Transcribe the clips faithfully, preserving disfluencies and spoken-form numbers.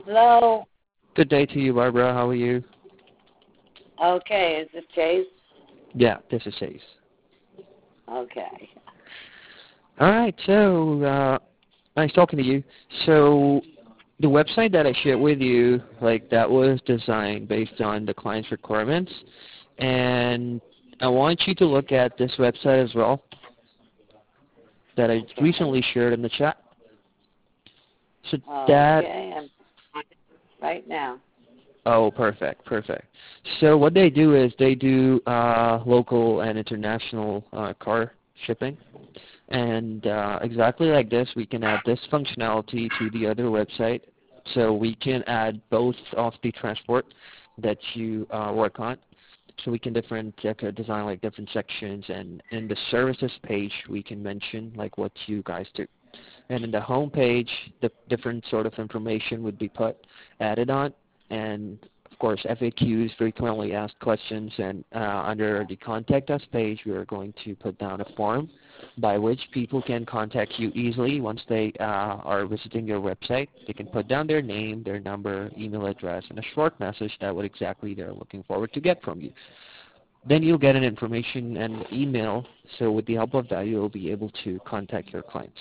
Hello. Good day to you, Barbara. How are you? Okay, is this Chase? Yeah, this is Chase. Okay. All right, so uh, nice talking to you. So the website that I shared with you, like that was designed based on the client's requirements, and I want you to look at this website as well that I Okay. recently shared in the chat. So that Okay, I'm on it right now. Oh, perfect, perfect. So what they do is they do uh, local and international uh, car shipping. And uh, exactly like this, we can add this functionality to the other website. So we can add both of the transport that you uh, work on. So we can different uh, design like different sections, and in the services page we can mention like what you guys do. And in the home page, the different sort of information would be put added on, and of course F A Qs, frequently asked questions, and uh, under the contact us page, we are going to put down a form by which people can contact you easily once they uh, are visiting your website. They can put down their name, their number, email address, and a short message that what exactly they're looking forward to get from you. Then you'll get an information and email, so with the help of that, you'll be able to contact your clients.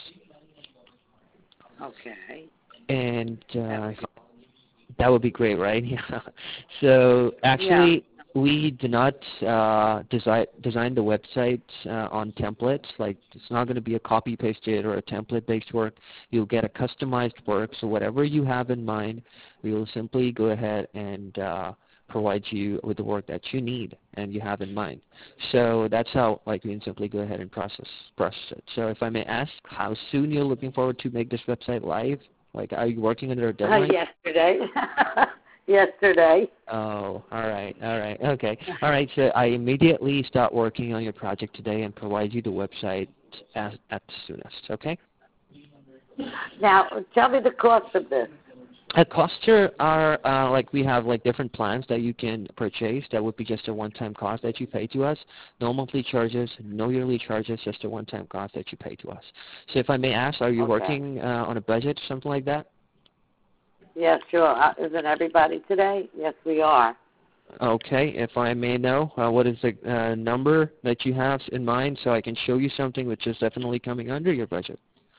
Okay. And That uh, would be, that would be great, right? Yeah. So yeah. actually, we do not uh, design design the website uh, on templates. Like it's not going to be a copy pasted or a template based work. You'll get a customized work. So whatever you have in mind, we will simply go ahead and uh, provide you with the work that you need and you have in mind. So that's how like we can simply go ahead and process process it. So if I may ask, how soon you're looking forward to make this website live? Like, are you working under a Uh, deadline? yesterday. yesterday. Oh, all right, all right, okay. All right, so I immediately start working on your project today and provide you the website as, at the soonest, okay? Now, tell me the cost of this. At Coster are, uh, like we have like different plans that you can purchase. That would be just a one-time cost that you pay to us. No monthly charges, no yearly charges, just a one-time cost that you pay to us. So if I may ask, are you Okay. working uh, on a budget, something like that? Yeah, sure. Uh, isn't everybody today? Yes, we are. Okay, if I may know, uh, what is the uh, number that you have in mind so I can show you something which is definitely coming under your budget?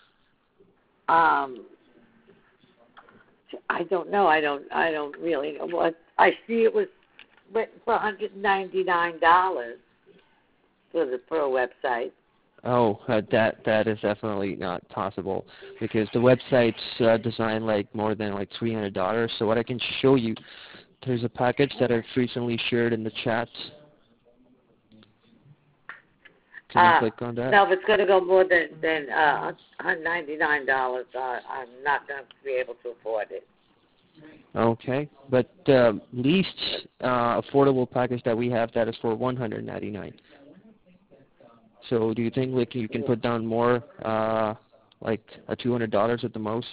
Um, I don't know. I don't. I don't really know what. I see it was written for one hundred ninety-nine dollars for the for a website. Oh, uh, that that is definitely not possible because the website's uh, designed like more than like three hundred dollars. So what I can show you, there's a package that I've recently shared in the chat. Can you Uh, click on that? no, if it's going to go more than than uh, one hundred ninety-nine dollars, uh, I'm not going to be able to afford it. Okay, but uh, least uh, affordable package that we have that is for one hundred ninety-nine. So do you think like you can Yeah. put down more, uh, like a two hundred dollars at the most?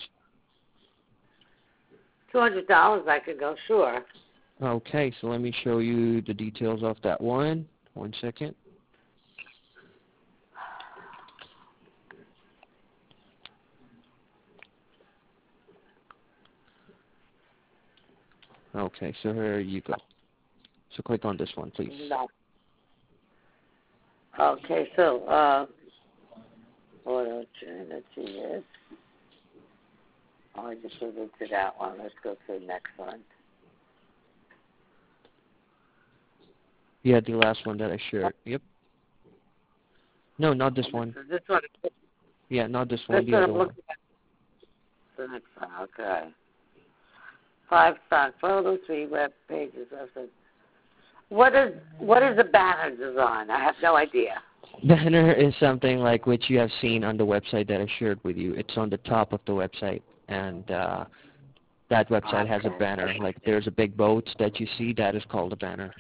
Two hundred dollars, I could go, sure. Okay, so let me show you the details of that one. One second. Okay, so here you go. So click on this one, please. No. Okay, so uh, auto Trinity is. Oh, I just moved into that one. Let's go to the next one. Yeah, the last one that I shared. Yep. No, not this Oh, this one. is this one. Yeah, not this This one, the one other I'm one. looking at. The next one. Okay. Five stock photos, three web pages. Website. What is what is the banner design? I have no idea. Banner is something like which you have seen on the website that I shared with you. It's on the top of the website, and uh, that website has a Okay. banner. Like there's a big boat that you see, that is called a banner.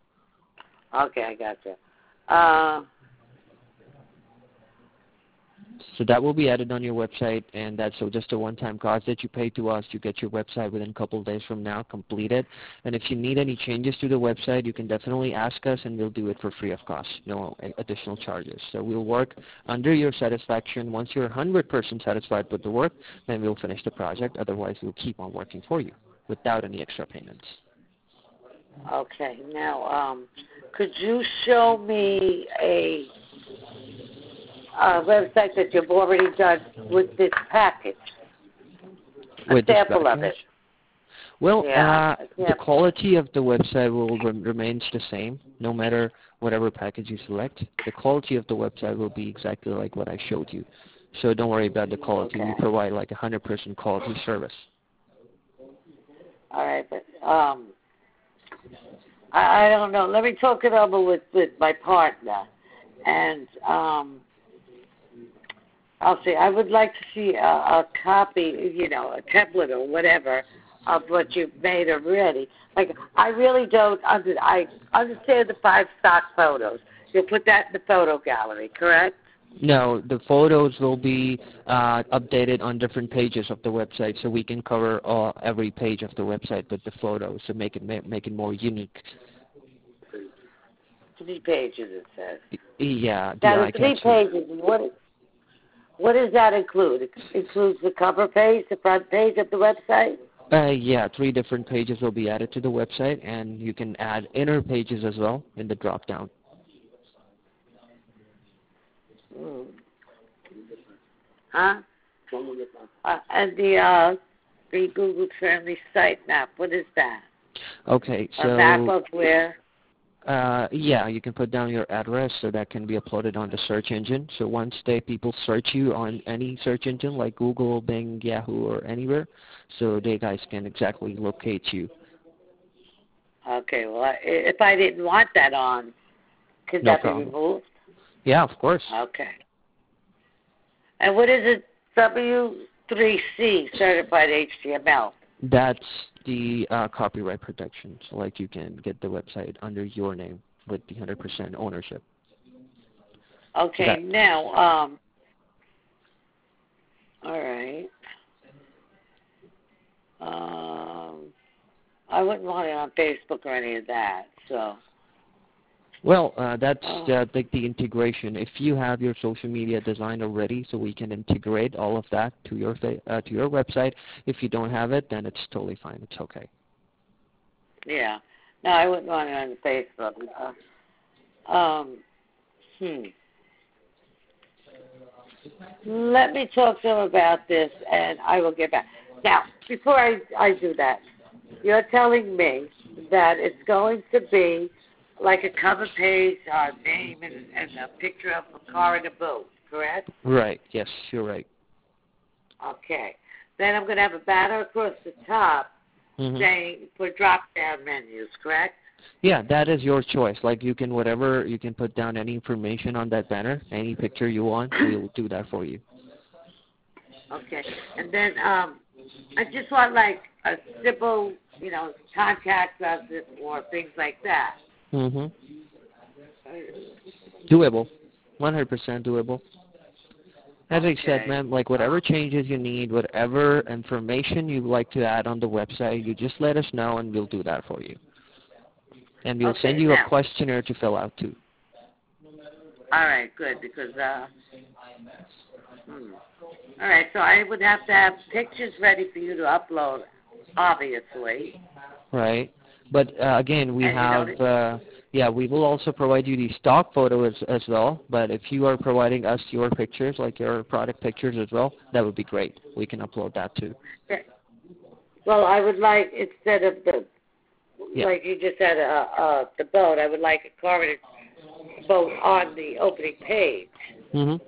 Okay, I got you. Uh, So that will be added on your website, and that's so just a one-time cost that you pay to us. You get your website within a couple of days from now completed. And if you need any changes to the website, you can definitely ask us, and we'll do it for free of cost, no additional charges. So we'll work under your satisfaction. Once you're one hundred percent satisfied with the work, then we'll finish the project. Otherwise, we'll keep on working for you without any extra payments. Okay. Now, um, could you show me a uh, website that you've already done with this package? A With this sample of package? it. Well, Yeah, uh, yeah. the quality of the website will re- remains the same, no matter whatever package you select. The quality of the website will be exactly like what I showed you. So don't worry about the quality. Okay. We provide like one hundred percent quality service. All right, but um, I, I don't know. Let me talk it over with, with my partner, and um, I'll see. I would like to see a, a copy, you know, a template or whatever of what you've made already. Like, I really don't under, I understand the five stock photos. You'll put that in the photo gallery, correct? No, the photos will be uh, updated on different pages of the website, so we can cover uh, every page of the website with the photos to make it ma- make it more unique. Three pages, it says. Yeah, the Now, eye the three catcher. pages, what, what does that include? It includes the cover page, the front page of the website? Uh, yeah, three different pages will be added to the website, and you can add inner pages as well in the drop-down. Mm. Huh? Uh, and the uh, the Google Family Site Map, what is that? Okay, A map so of where? uh, yeah, you can put down your address so that can be uploaded on the search engine. So once they people search you on any search engine like Google, Bing, Yahoo, or anywhere, so they guys can exactly locate you. Okay, well, I, if I didn't want that on, could No that problem. be removed? Yeah, of course. Okay. And what is it, W three C, Certified H T M L? That's the uh, copyright protection. So like you can get the website under your name with the one hundred percent ownership. Okay, That, now, um, all right. Um, I wouldn't want it on Facebook or any of that, so. well, uh, that's Oh. uh, like the integration. If you have your social media designed already, so we can integrate all of that to your fa- uh, to your website. If you don't have it, then it's totally fine. It's okay. Yeah. No, I wouldn't want it on Facebook. Uh, um, hmm. Let me talk to him about this, and I will get back. Now, before I, I do that, you're telling me that it's going to be like a cover page, our name, and, and a picture of a car and a boat, correct? Right. Yes, you're right. Okay. Then I'm going to have a banner across the top Mm-hmm. saying for drop-down menus, correct? Yeah, that is your choice. Like you can whatever you can put down any information on that banner, any picture you want, we'll do that for you. Okay. And then um, I just want like a simple, you know, contact us or things like that. Mhm. Doable. one hundred percent doable. As Okay. I said, ma'am, like whatever changes you need, whatever information you'd like to add on the website, you just let us know and we'll do that for you. And we'll Okay, send you now, a questionnaire to fill out too. all right, good, because, uh, hmm. all right, so I would have to have pictures ready for you to upload, obviously. Right. But uh, again, we And you have, don't- uh, yeah, we will also provide you the stock photos as well. But if you are providing us your pictures, like your product pictures as well, that would be great. We can upload that too. Well, I would like, instead of the, Yeah. like you just said, uh, uh, the boat, I would like a car and a boat on the opening page. Mhm.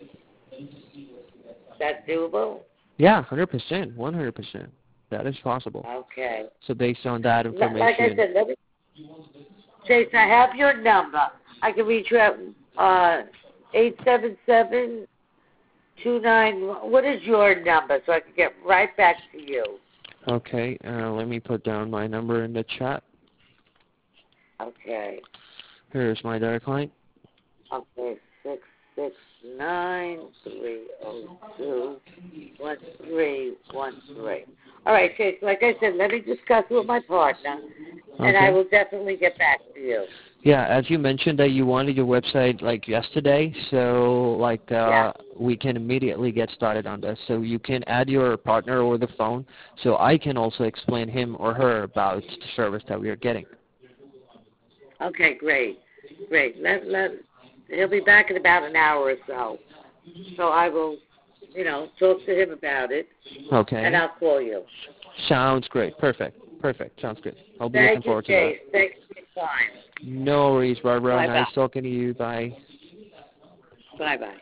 That's doable? Yeah, one hundred percent, one hundred percent. That is possible. Okay. So based on that Like information. I said, let me, Chase, I have your number. I can reach you at uh, eight seven seven, two nine. What is your number so I can get right back to you? Okay, uh, let me put down my number in the chat. Okay. Here's my direct line. Okay, six six nine three oh two one three one three. All right, Chase. Like I said, let me discuss with my partner, and Okay. I will definitely get back to you. Yeah, as you mentioned that you wanted your website like yesterday, so like uh, Yeah. we can immediately get started on this. So you can add your partner over the phone, so I can also explain him or her about the service that we are getting. Okay, great, great. Let let he'll be back in about an hour or so. So I will, you know, talk to him about it, Okay. and I'll call you. Sounds great. Perfect. Perfect. Sounds good. I'll be looking Thank you, forward to that. Chase. Thanks for your time. No worries, Barbara. Bye bye. Nice talking to you. Bye. Bye bye.